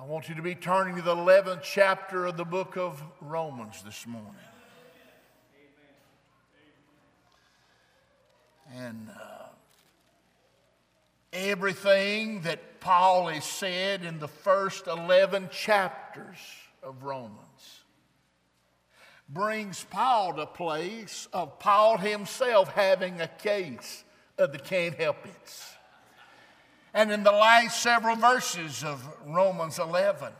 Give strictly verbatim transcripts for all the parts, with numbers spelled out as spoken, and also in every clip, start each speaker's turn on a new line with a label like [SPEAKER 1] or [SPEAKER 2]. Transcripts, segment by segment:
[SPEAKER 1] want you to be turning to the eleventh chapter of the book of Romans this morning. And uh, everything that Paul has said in the first eleven chapters of Romans brings Paul to a place of Paul himself having a case of the can't help it. And in the last several verses of Romans eleven,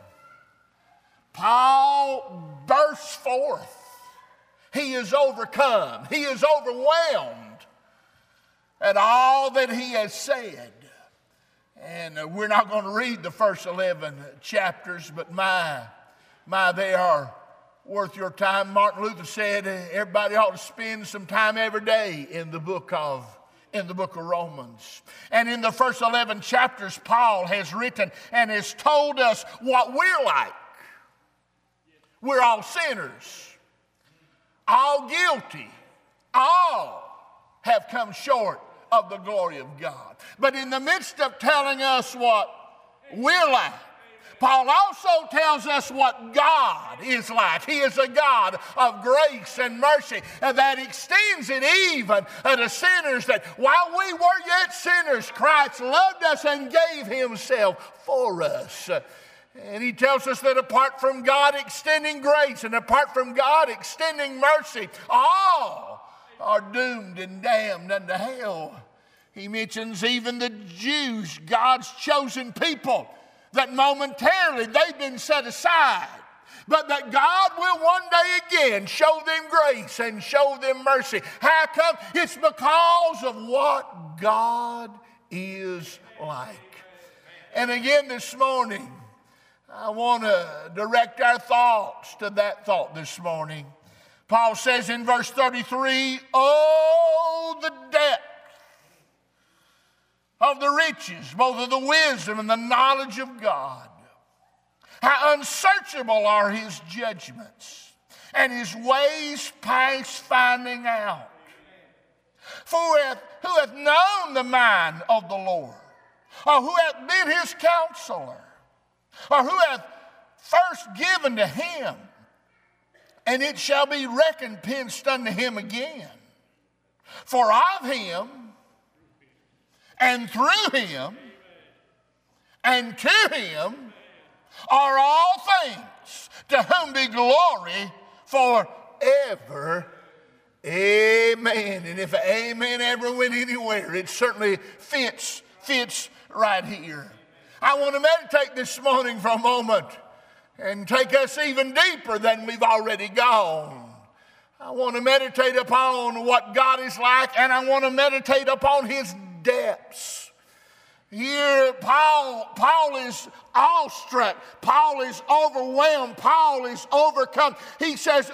[SPEAKER 1] Paul bursts forth. He is overcome. He is overwhelmed at all that he has said. And uh, we're not going to read the first eleven chapters, but my, my, they are worth your time. Martin Luther said everybody ought to spend some time every day in the book of in the book of Romans. And in the first eleven chapters, Paul has written and has told us what we're like. We're all sinners, all guilty, all have come short of the glory of God. But in the midst of telling us what we're like, Paul also tells us what God is like. He is a God of grace and mercy, and that extends it even to sinners, that while we were yet sinners, Christ loved us and gave himself for us. And he tells us that apart from God extending grace and apart from God extending mercy, all are doomed and damned unto hell. He mentions even the Jews, God's chosen people, that momentarily they've been set aside, but that God will one day again show them grace and show them mercy. How come? It's because of what God is like. And again this morning, I want to direct our thoughts to that thought this morning. Paul says in verse thirty-three, "Oh, the depth of the riches, both of the wisdom and the knowledge of God. How unsearchable are his judgments, and his ways past finding out. For who hath, who hath known the mind of the Lord? Or who hath been his counselor? Or who hath first given to him, and it shall be recompensed unto him again? For of him, and through him, and to him are all things, to whom be glory forever. Amen." And if amen ever went anywhere, it certainly fits, fits right here. I want to meditate this morning for a moment and take us even deeper than we've already gone. I want to meditate upon what God is like, and I want to meditate upon his depths. Here, Paul, Paul is awestruck. Paul is overwhelmed. Paul is overcome. He says,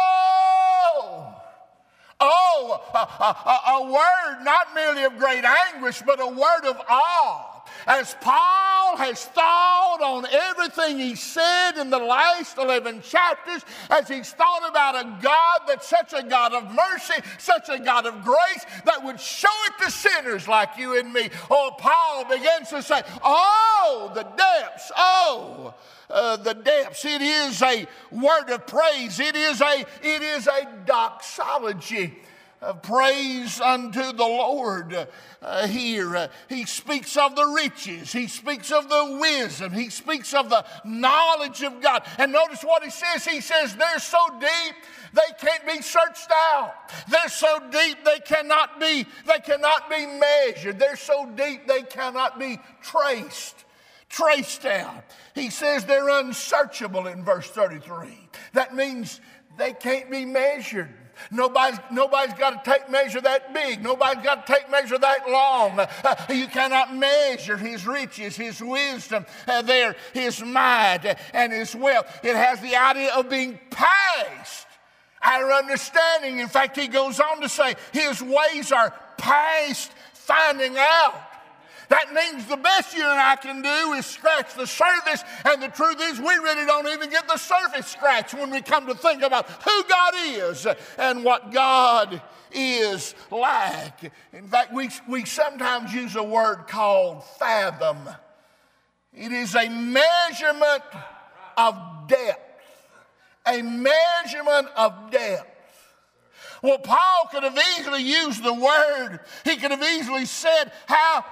[SPEAKER 1] "Oh, oh," a, a, a word not merely of great anguish, but a word of awe. As Paul has thought on everything he said in the last eleven chapters, as he's thought about a God that's such a God of mercy, such a God of grace, that would show it to sinners like you and me. Oh, Paul begins to say, "Oh, the depths, oh, uh, the depths." It is a word of praise. It is a, it is a doxology. Uh, praise unto the Lord uh, here. Uh, he speaks of the riches. He speaks of the wisdom. He speaks of the knowledge of God. And notice what he says. He says they're so deep they can't be searched out. They're so deep they cannot be, they cannot be measured. They're so deep they cannot be traced. Traced out. He says they're unsearchable in verse thirty-three. That means they can't be measured. Nobody's, nobody's got to take measure that big. Nobody's got to take measure that long. Uh, you cannot measure his riches, his wisdom, uh, there, his might, uh, and his wealth. It has the idea of being past our understanding. In fact, he goes on to say his ways are past finding out. That means the best you and I can do is scratch the surface, and the truth is we really don't even get the surface scratched when we come to think about who God is and what God is like. In fact, we, we sometimes use a word called fathom. It is a measurement of depth. A measurement of depth. Well, Paul could have easily used the word. He could have easily said how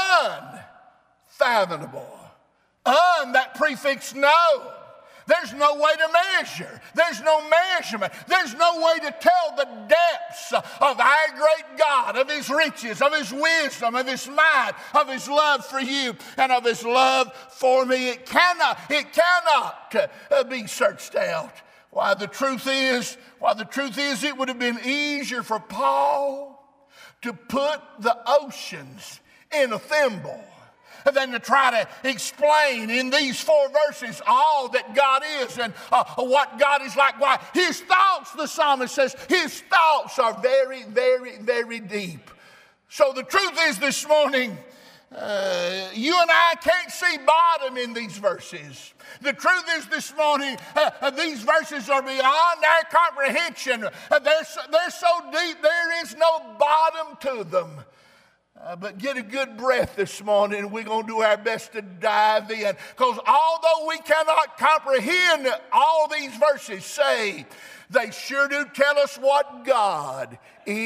[SPEAKER 1] unfathomable. Un, that prefix no. There's no way to measure. There's no measurement. There's no way to tell the depths of our great God, of His riches, of His wisdom, of His might, of His love for you, and of His love for me. It cannot, it cannot uh, be searched out. Why, the truth is, why, the truth is, it would have been easier for Paul to put the oceans in a thimble than to try to explain in these four verses all that God is and uh, what God is like. Why? His thoughts, the psalmist says, His thoughts are very, very, very deep. So the truth is this morning, uh, you and I can't see bottom in these verses. The truth is this morning, uh, uh, these verses are beyond our comprehension. Uh, they're, so, they're so deep, there is no bottom to them. Uh, but get a good breath this morning, and we're going to do our best to dive in. Because although we cannot comprehend all these verses say, they sure do tell us what God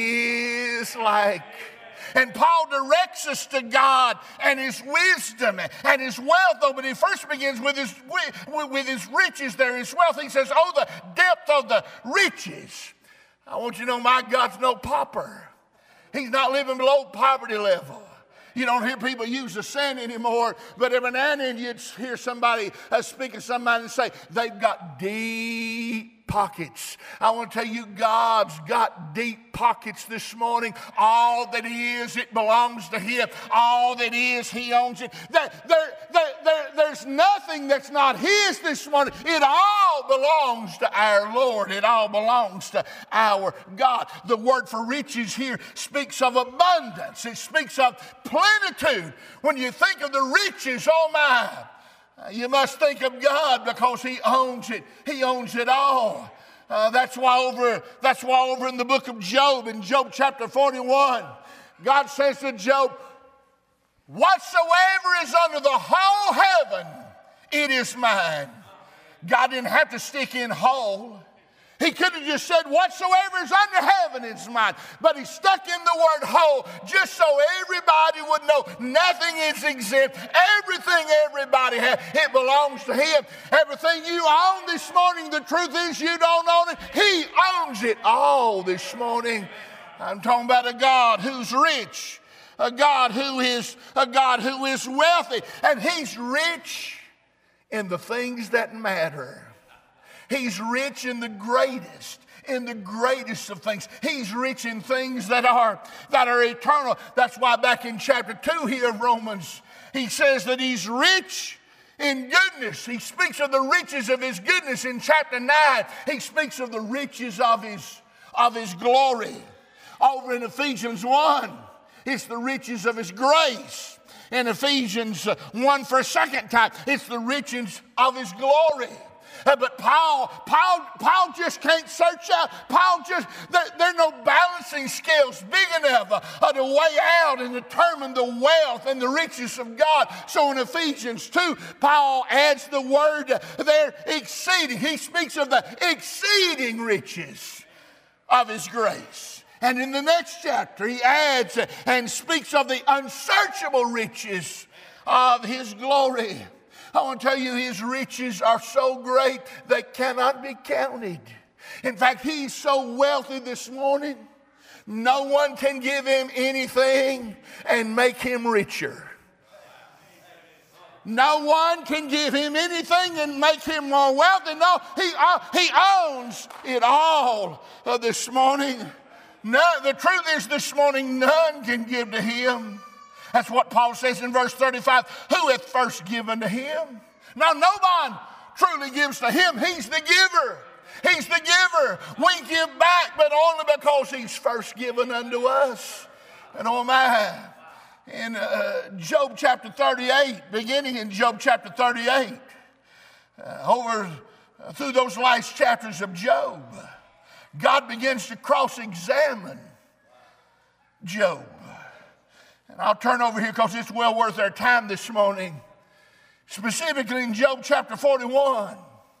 [SPEAKER 1] is like. And Paul directs us to God and His wisdom and His wealth. Though, but he first begins with his, with his riches there, His wealth. He says, oh, the depth of the riches. I want you to know my God's no pauper. He's not living below poverty level. You don't hear people use the saying anymore, but every now and then you'd hear somebody uh, speak of somebody and say, they've got deep pockets. I want to tell you, God's got deep pockets this morning. All that He is, it belongs to Him. All that is, He owns it. There, there, there, there, there's nothing that's not His this morning. It all belongs to our Lord. It all belongs to our God. The word for riches here speaks of abundance. It speaks of plenitude. When you think of the riches, oh my, you must think of God because He owns it. He owns it all. Uh, that's why over that's why over in the book of Job, in Job chapter forty-one, God says to Job, whatsoever is under the whole heaven, it is mine. God didn't have to stick in whole. He could have just said, whatsoever is under heaven is mine. But He stuck in the word whole just so everybody would know nothing is exempt. Everything everybody has, it belongs to Him. Everything you own this morning, the truth is you don't own it. He owns it all this morning. I'm talking about a God who's rich, a God who is, a God who is wealthy, and He's rich in the things that matter. He's rich in the greatest, in the greatest of things. He's rich in things that are, that are eternal. That's why back in chapter two here of Romans, he says that He's rich in goodness. He speaks of the riches of His goodness. In chapter nine, he speaks of the riches of His, of his glory. Over in Ephesians one, it's the riches of His grace. In Ephesians one for a second time, it's the riches of His glory. Uh, but Paul, Paul, Paul just can't search out. Paul just, there, there are no balancing scales big enough uh, uh, to weigh out and determine the wealth and the riches of God. So in Ephesians two, Paul adds the word there, exceeding. He speaks of the exceeding riches of His grace. And in the next chapter, he adds and speaks of the unsearchable riches of His glory. I want to tell you, His riches are so great they cannot be counted. In fact, He's so wealthy this morning, no one can give Him anything and make Him richer. No one can give Him anything and make Him more wealthy. No, He, uh, he owns it all uh, this morning. No, the truth is this morning, none can give to Him. That's what Paul says in verse thirty-five. Who hath first given to Him? Now, no one truly gives to Him. He's the giver. He's the giver. We give back, but only because He's first given unto us. And oh my, in uh, Job chapter thirty-eight, beginning in Job chapter thirty-eight, uh, over uh, through those last chapters of Job, God begins to cross-examine Job. And I'll turn over here because it's well worth our time this morning. Specifically in Job chapter forty-one,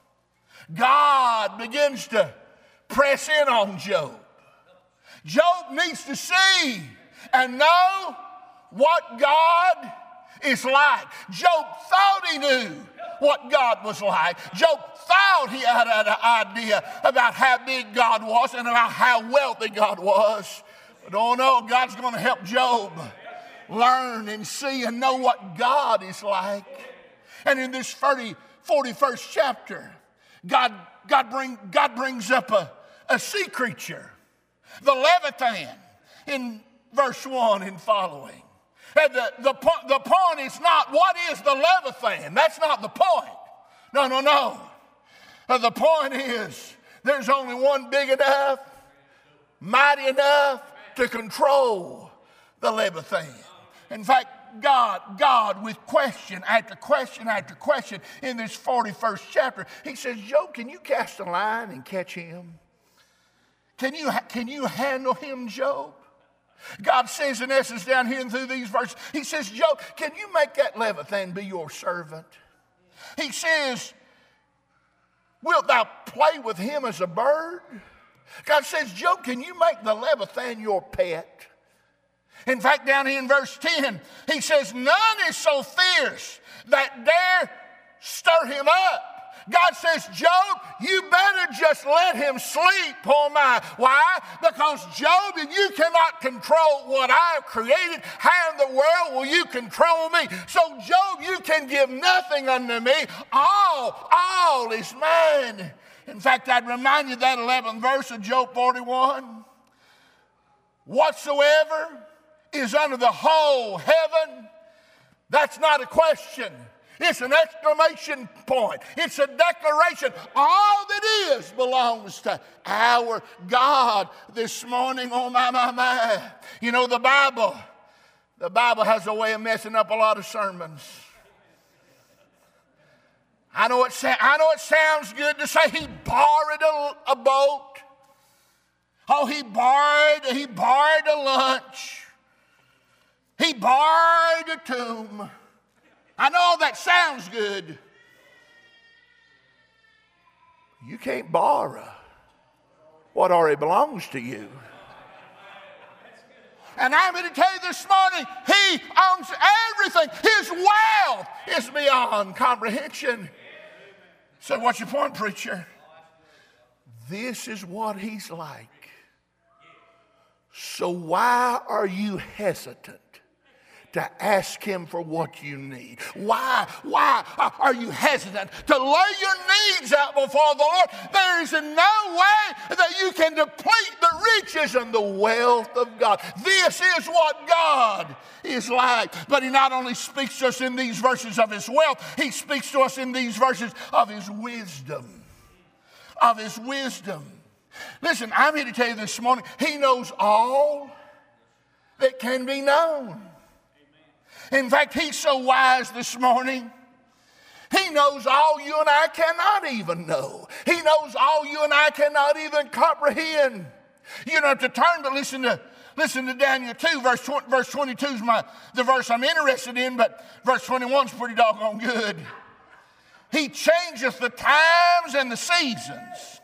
[SPEAKER 1] God begins to press in on Job. Job needs to see and know what God is like. Job thought he knew what God was like. Job thought he had an idea about how big God was and about how wealthy God was. But oh no, God's going to help Job learn and see and know what God is like. And in this forty-first chapter, God, God, bring, God brings up a, a sea creature, the Leviathan, in verse one and following. And the, the, the point is not what is the Leviathan. That's not the point. No, no, no. Uh, the point is there's only one big enough, mighty enough to control the Leviathan. In fact, God, God with question after question after question in this forty-first chapter, he says, Job, can you cast a line and catch him? Can you, can you handle him, Job? God says in essence down here and through these verses, he says, Job, can you make that Leviathan be your servant? He says, wilt thou play with him as a bird? God says, Job, can you make the Leviathan your pet? In fact, down here in verse ten, he says, none is so fierce that dare stir him up. God says, Job, you better just let him sleep, oh my. Why? Because Job, you cannot control what I have created. How in the world will you control me? So Job, you can give nothing unto me. All, all is mine. In fact, I'd remind you that eleventh verse of Job forty-one. Whatsoever is under the whole heaven, that's not a question. It's an exclamation point. It's a declaration. All that is belongs to our God this morning. Oh, my, my, my. You know, the Bible, the Bible has a way of messing up a lot of sermons. I know it, I know it sounds good to say he borrowed a, a boat. Oh, he borrowed, he borrowed a lunch. He borrowed a tomb. I know that sounds good. You can't borrow what already belongs to you. And I'm going to tell you this morning, he owns everything. His wealth is beyond comprehension. So what's your point, preacher? This is what he's like. So why are you hesitant to ask him for what you need? Why, why are you hesitant to lay your needs out before the Lord? There is no way that you can deplete the riches and the wealth of God. This is what God is like. But he not only speaks to us in these verses of his wealth, he speaks to us in these verses of his wisdom. Of his wisdom. Listen, I'm here to tell you this morning, he knows all that can be known. In fact, he's so wise this morning. He knows all you and I cannot even know. He knows all you and I cannot even comprehend. You don't have to turn to listen to listen to Daniel two. Verse, verse twenty-two is my, the verse I'm interested in, but verse twenty-one is pretty doggone good. He changeth the times and the seasons.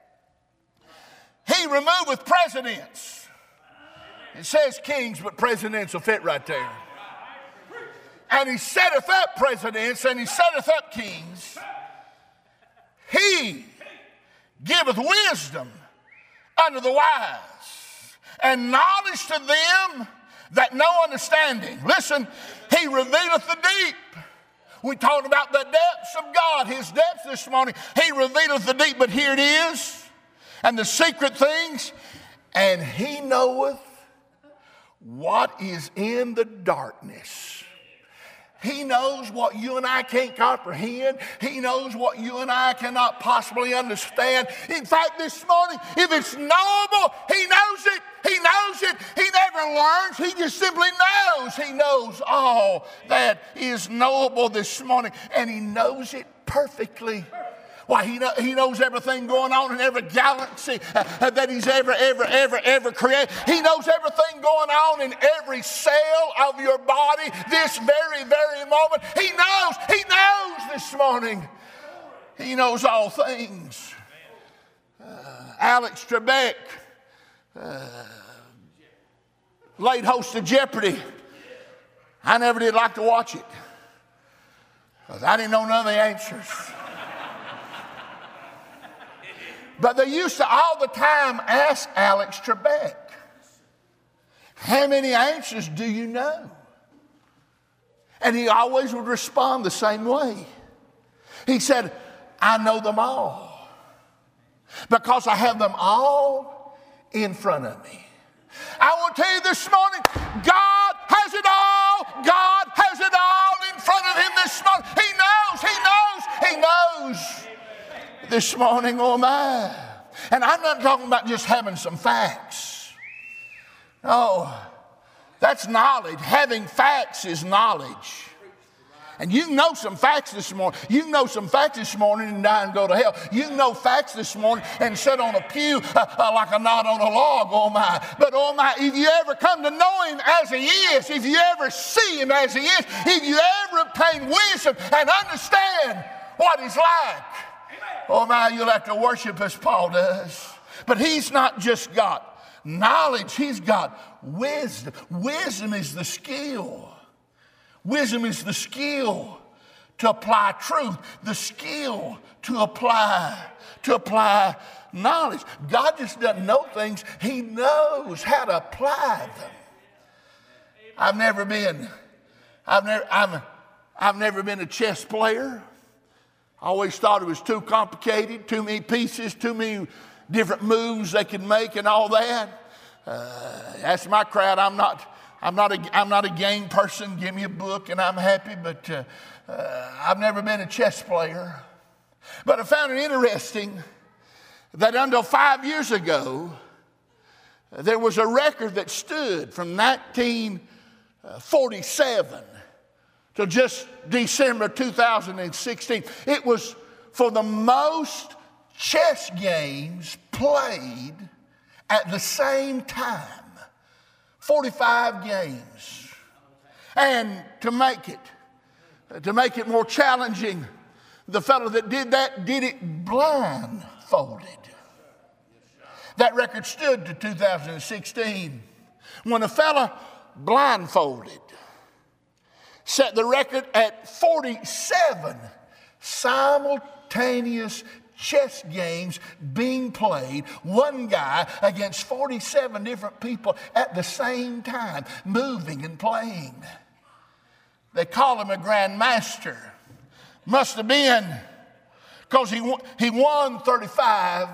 [SPEAKER 1] He removeth presidents. It says kings, but presidents will fit right there. And he setteth up presidents, and he setteth up kings. He giveth wisdom unto the wise, and knowledge to them that know understanding. Listen, he revealeth the deep. We talked about the depths of God, his depths this morning. He revealeth the deep, but here it is, and the secret things, and he knoweth what is in the darkness. He knows what you and I can't comprehend. He knows what you and I cannot possibly understand. In fact, this morning, if it's knowable, he knows it. He knows it. He never learns. He just simply knows. He knows all that is knowable this morning, and he knows it perfectly. Why, he, know, he knows everything going on in every galaxy uh, that he's ever, ever, ever, ever created. He knows everything going on in every cell of your body this very, very moment. He knows, he knows this morning. He knows all things. Uh, Alex Trebek, uh, late host of Jeopardy. I never did like to watch it because I didn't know none of the answers. But they used to all the time ask Alex Trebek, how many answers do you know? And he always would respond the same way. He said, I know them all because I have them all in front of me. I want to tell you this morning, God has it all. God has it all in front of him this morning. He knows, he knows, he knows. This morning, oh my. And I'm not talking about just having some facts. No, that's knowledge. Having facts is knowledge. And you can know some facts this morning. You can know some facts this morning and die and go to hell. You can know facts this morning and sit on a pew uh, uh, like a knot on a log, oh my. But oh my, if you ever come to know him as he is, if you ever see him as he is, if you ever obtain wisdom and understand what he's like, oh my, you'll have to worship as Paul does. But he's not just got knowledge, he's got wisdom. Wisdom is the skill. Wisdom is the skill to apply truth, the skill to apply, to apply knowledge. God just doesn't know things, he knows how to apply them. I've never been, I've never, I'm, I've never been a chess player. I always thought it was too complicated, too many pieces, too many different moves they could make and all that. Uh, that's my crowd. I'm not, I'm not, a, I'm not a game person. Give me a book and I'm happy, but uh, uh, I've never been a chess player. But I found it interesting that until five years ago, there was a record that stood from nineteen forty-seven to just December two thousand sixteen. It was for the most chess games played at the same time. forty-five games. And to make it, to make it more challenging, the fellow that did that did it blindfolded. That record stood to two thousand sixteen when a fellow blindfolded set the record at forty-seven simultaneous chess games being played, one guy against forty-seven different people at the same time, moving and playing. They call him a grandmaster. Must have been because he, he won thirty-five.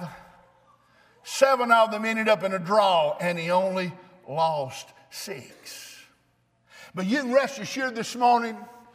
[SPEAKER 1] Seven of them ended up in a draw, and he only lost six. But you can rest assured this morning,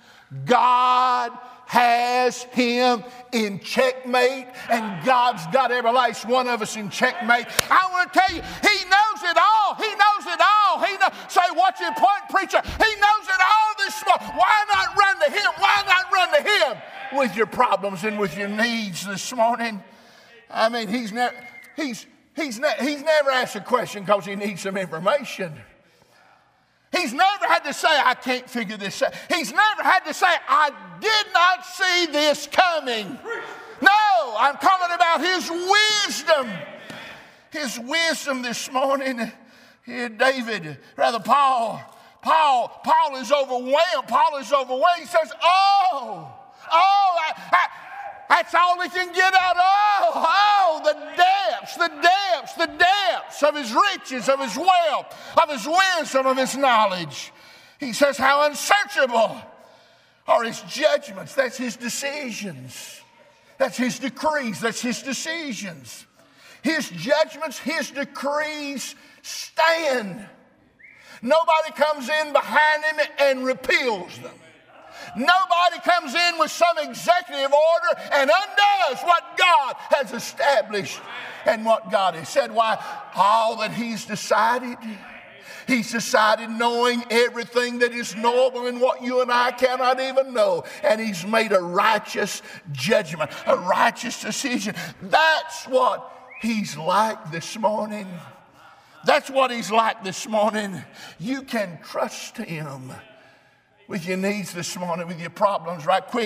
[SPEAKER 1] God has him in checkmate, and God's got every last one of us in checkmate. I want to tell you, he knows it all. He knows it all. He knows. Say, what's your point, preacher? He knows it all this morning. Why not run to him? Why not run to him with your problems and with your needs this morning? I mean, he's never, he's, he's, ne- he's never asked a question because he needs some information. He's never had to say, I can't figure this out. He's never had to say, I did not see this coming. No, I'm talking about his wisdom. His wisdom this morning. Here, David, rather Paul, Paul, Paul is overwhelmed. Paul is overwhelmed. He says, oh, oh, I, I, that's all he can get out. Oh, oh, the depths, the depths, the depths of his riches, of his wealth, of his wisdom, of his knowledge. He says, how unsearchable are his judgments. That's his decisions. That's his decrees. That's his decisions. His judgments, his decrees stand. Nobody comes in behind him and repeals them. Nobody comes in with some executive order and undoes what God has established and what God has said. Why? All that he's decided, He's decided knowing everything that is knowable and what you and I cannot even know. And He's made a righteous judgment, a righteous decision. That's what He's like this morning. That's what He's like this morning. You can trust Him with your needs this morning, with your problems. Right quick,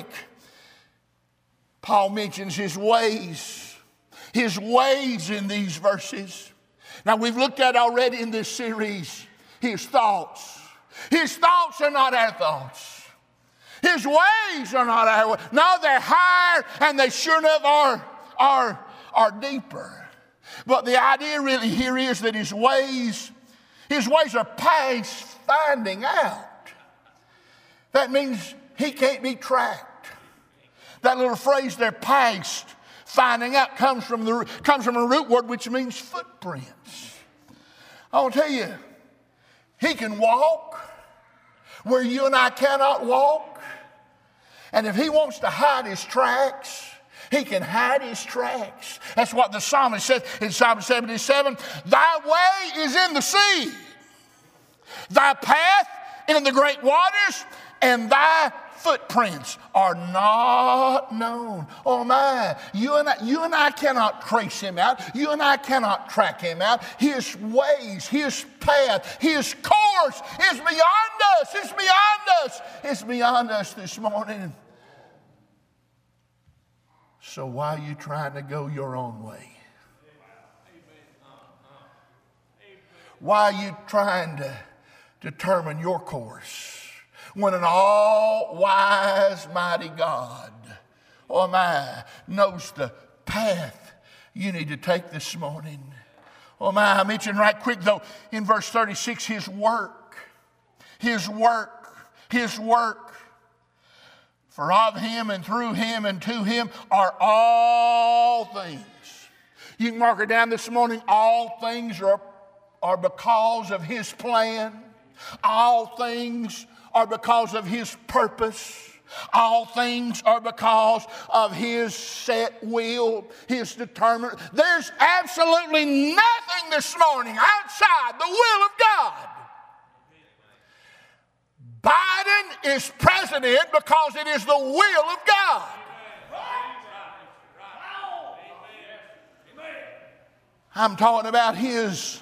[SPEAKER 1] Paul mentions His ways. His ways in these verses. Now, we've looked at already in this series His thoughts. His thoughts are not our thoughts. His ways are not our ways. No, they're higher and they sure enough are, are, are deeper. But the idea really here is that His ways, His ways are past finding out. That means He can't be tracked. That little phrase there, past finding out, comes from the comes from a root word which means footprints. I want to tell you, He can walk where you and I cannot walk. And if He wants to hide His tracks, He can hide His tracks. That's what the psalmist says in Psalm seventy-seven. Thy way is in the sea, thy path in the great waters, and thy footprints are not known. Oh my, you and I, you and I cannot trace Him out. You and I cannot track Him out. His ways, His path, His course is beyond us. It's beyond us. It's beyond us this morning. So why are you trying to go your own way? Why are you trying to determine your course when an all-wise, mighty God, oh my, knows the path you need to take this morning? Oh my, I mentioned right quick though in verse thirty-six, His work, His work, His work. For of Him and through Him and to Him are all things. You can mark it down this morning. All things are, are because of His plan. All things are because of His purpose. All things are because of His set will, His determined. There's absolutely nothing this morning outside the will of God. Biden is president because it is the will of God. I'm talking about His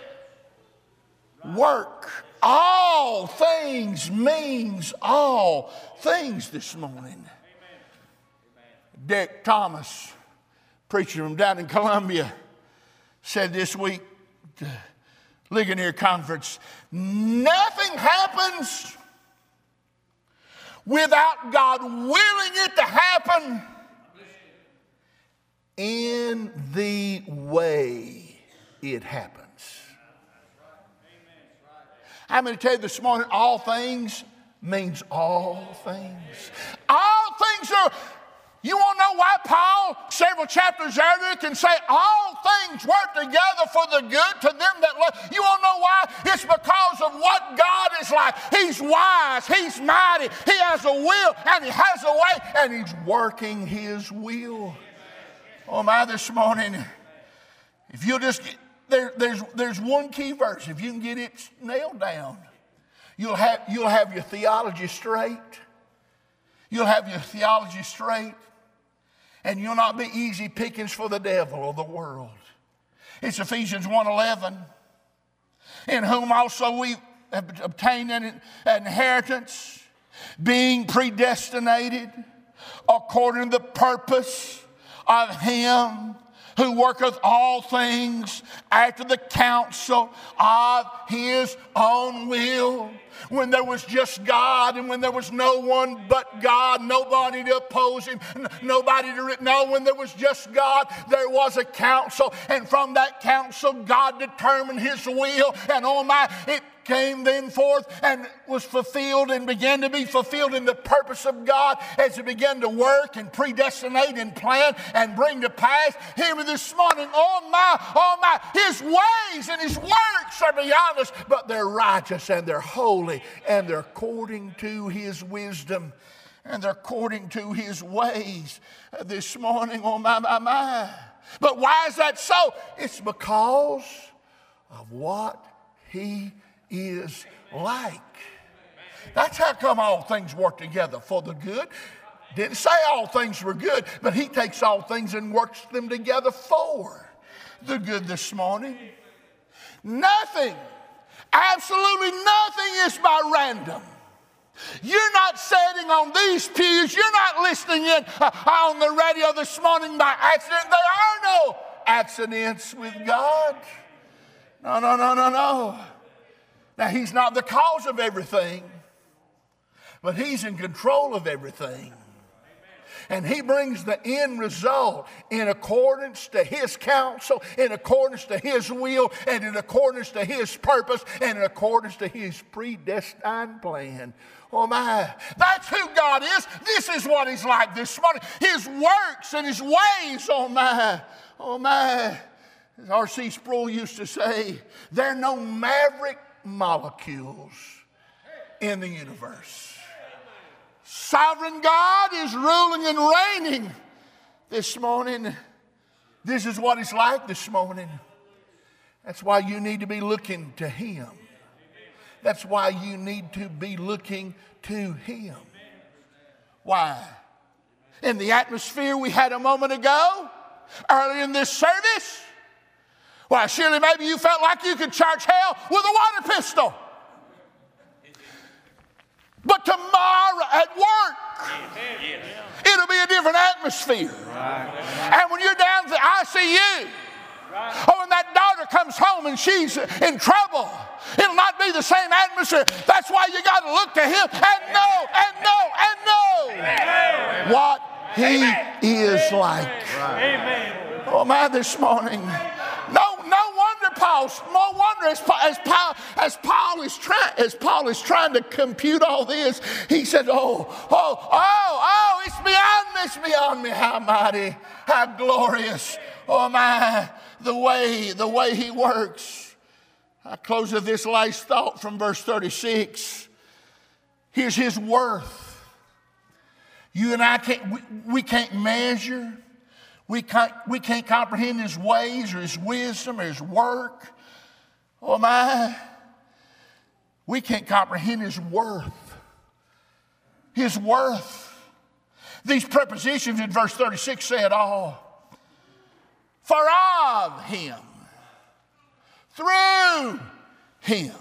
[SPEAKER 1] work. All things means all things this morning. Dick Thomas, preacher from down in Columbia, said this week at the Ligonier Conference, nothing happens without God willing it to happen in the way it happens. I'm going to tell you this morning, all things means all things. All things are, you want to know why Paul, several chapters earlier, can say all things work together for the good to them that love. You want to know why? It's because of what God is like. He's wise, He's mighty, He has a will, and He has a way, and He's working His will. Oh my, this morning, if you'll just get, there, there's, there's one key verse. If you can get it nailed down, you'll have, you'll have your theology straight. You'll have your theology straight. And you'll not be easy pickings for the devil or the world. It's Ephesians one eleven. In whom also we have obtained an inheritance, being predestinated according to the purpose of Him who worketh all things after the counsel of His own will. When there was just God and when there was no one but God, nobody to oppose Him, nobody to know. When there was just God, there was a counsel, and from that counsel, God determined His will, and oh my, it came then forth and was fulfilled and began to be fulfilled in the purpose of God as He began to work and predestinate and plan and bring to pass. Here this morning, oh my, oh my, His ways and His works are beyond us, but they're righteous and they're holy and they're according to His wisdom and they're according to His ways. Uh, this morning, oh my, my, my. But why is that so? It's because of what He is like. That's how come all things work together for the good. Didn't say all things were good, but he takes all things and works them together for the good this morning. Nothing, absolutely nothing is by random. You're not sitting on these pews. You're not listening in uh, on the radio this morning by accident. There are no accidents with God. No, no, no, no, no. Now, he's not the cause of everything, but he's in control of everything. And he brings the end result in accordance to his counsel, in accordance to his will, and in accordance to his purpose, and in accordance to his predestined plan. Oh my, that's who God is. This is what he's like this morning. His works and his ways, oh my, oh my. As R C Sproul used to say, there are no maverick molecules in the universe. Sovereign God is ruling and reigning this morning. This is what it's like this morning. That's why you need to be looking to him. That's why you need to be looking to him. Why? In the atmosphere we had a moment ago, early in this service, why, surely maybe you felt like you could charge hell with a water pistol. But tomorrow at work, it'll be a different atmosphere. And when you're down at the I C U, or when that daughter comes home and she's in trouble, it'll not be the same atmosphere. That's why you got to look to him and know and know and know what he is like. Oh, my, this morning. No, no wonder Paul's, no wonder as, as, Paul, as, Paul is trying, as Paul is trying to compute all this, he said, oh, oh, oh, oh, it's beyond me, it's beyond me, how mighty, how glorious, oh my, the way, the way he works. I close with this last thought from verse thirty-six. Here's his worth. You and I can't, we, we can't measure. We can't, we can't comprehend his ways or his wisdom or his work. Oh my. We can't comprehend his worth. His worth. These prepositions in verse thirty-six say it all. For of him, through him,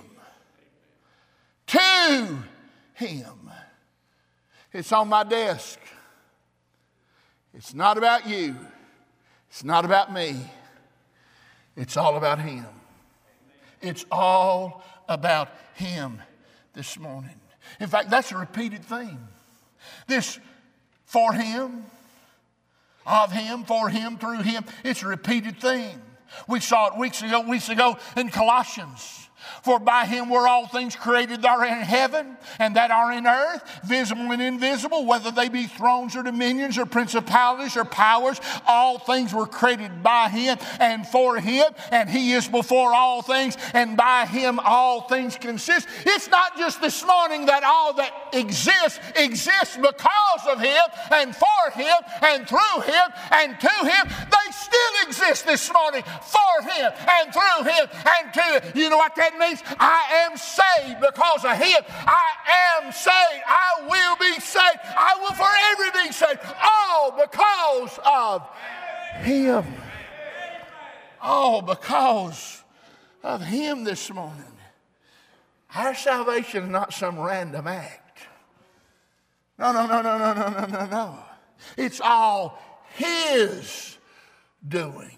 [SPEAKER 1] to him. It's on my desk. It's not about you. It's not about me. It's all about him. It's all about him this morning. In fact, that's a repeated theme. This for him, of him, for him, through him. It's a repeated theme. We saw it weeks ago, weeks ago in Colossians. For by him were all things created that are in heaven and that are in earth, visible and invisible, whether they be thrones or dominions or principalities or powers. All things were created by him and for him, and he is before all things, and by him all things consist. It's not just this morning that all that exists exists because of him and for him and through him and to him. They still exist this morning for him and through him and to him. You know what that means? I am saved because of him. I am saved. I will be saved. I will forever be saved. All because of him. All because of him this morning. Our salvation is not some random act. No, no, no, no, no, no, no, no, no. It's all his doing.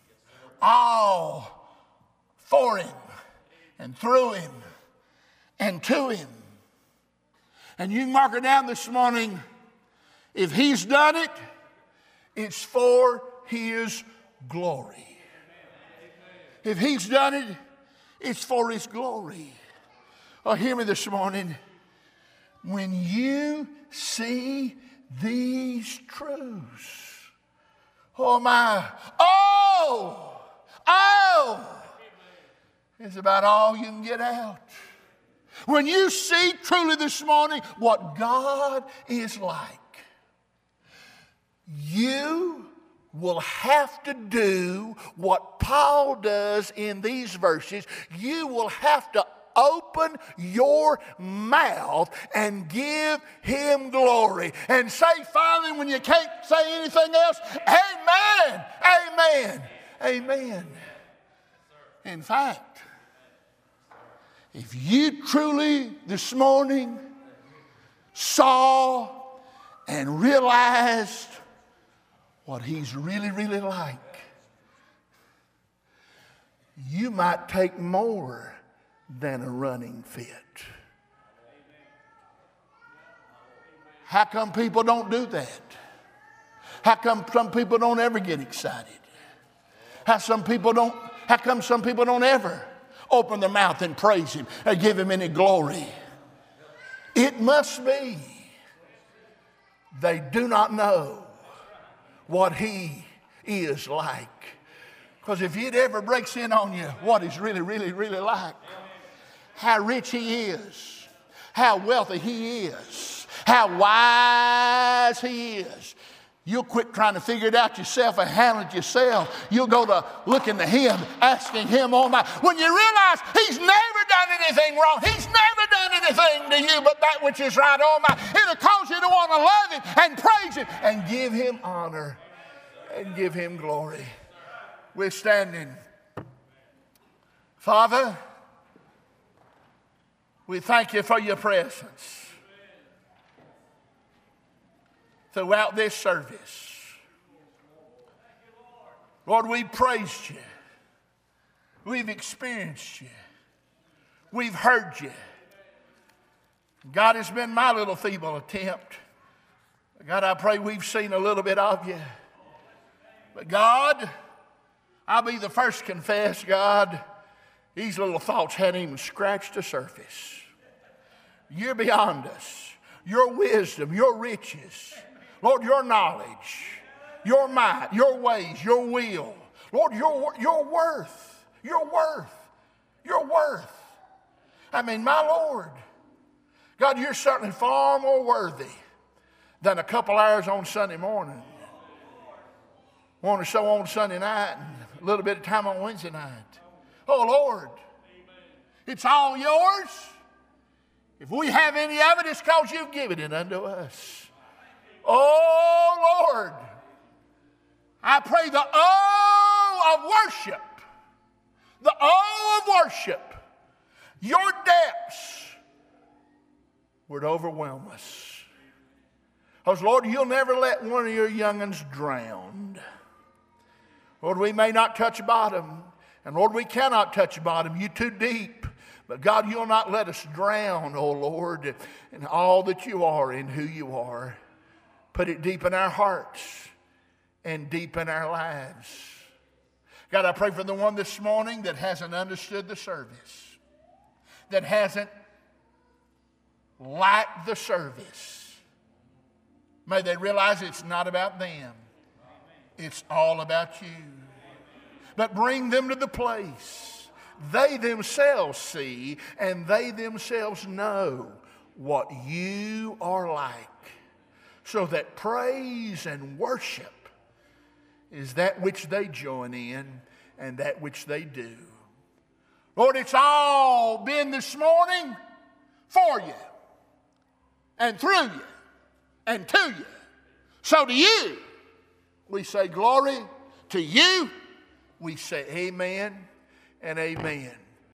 [SPEAKER 1] All for him. And through him and to him. And you can mark it down this morning. If he's done it, it's for his glory. If he's done it, it's for his glory. Oh, hear me this morning. When you see these truths, oh my, oh, oh, it's about all you can get out. When you see truly this morning what God is like, you will have to do what Paul does in these verses. You will have to open your mouth and give him glory. And say finally, when you can't say anything else, amen, amen, amen. In fact, if you truly this morning saw and realized what he's really, really like, you might take more than a running fit. How come people don't do that? How come some people don't ever get excited? How some people don't, how come some people don't ever open their mouth and praise him or give him any glory? It must be they do not know what he is like. Because if it ever breaks in on you what he's really, really, really like, how rich he is, how wealthy he is, how wise he is, you'll quit trying to figure it out yourself and handle it yourself. You'll go to looking to him, asking him, oh my. When you realize he's never done anything wrong, he's never done anything to you but that which is right, oh my, it'll cause you to want to love him and praise him and give him honor and give him glory. We're standing. Father, we thank you for your presence throughout this service. Lord, we praised you. We've experienced you. We've heard you. God, it's been my little feeble attempt. God, I pray we've seen a little bit of you. But God, I'll be the first to confess, God, these little thoughts hadn't even scratched the surface. You're beyond us. Your wisdom, your riches, Lord, your knowledge, your might, your ways, your will. Lord, your, your worth, your worth, your worth. I mean, my Lord, God, you're certainly far more worthy than a couple hours on Sunday morning, one or so on Sunday night, and a little bit of time on Wednesday night. Oh, Lord, it's all yours. If we have any of it, it's because you've given it unto us. Oh, Lord, I pray the oh of worship, the oh of worship, your depths would overwhelm us. Because, Lord, you'll never let one of your young'uns drown. Lord, we may not touch bottom, and Lord, we cannot touch bottom. You're too deep. But God, you'll not let us drown, oh Lord, in all that you are and who you are. Put it deep in our hearts and deep in our lives. God, I pray for the one this morning that hasn't understood the service, that hasn't liked the service. May they realize it's not about them. It's all about you. But bring them to the place they themselves see and they themselves know what you are like, so that praise and worship is that which they join in and that which they do. Lord, it's all been this morning for you and through you and to you. So to you, we say glory. To you, we say amen and amen.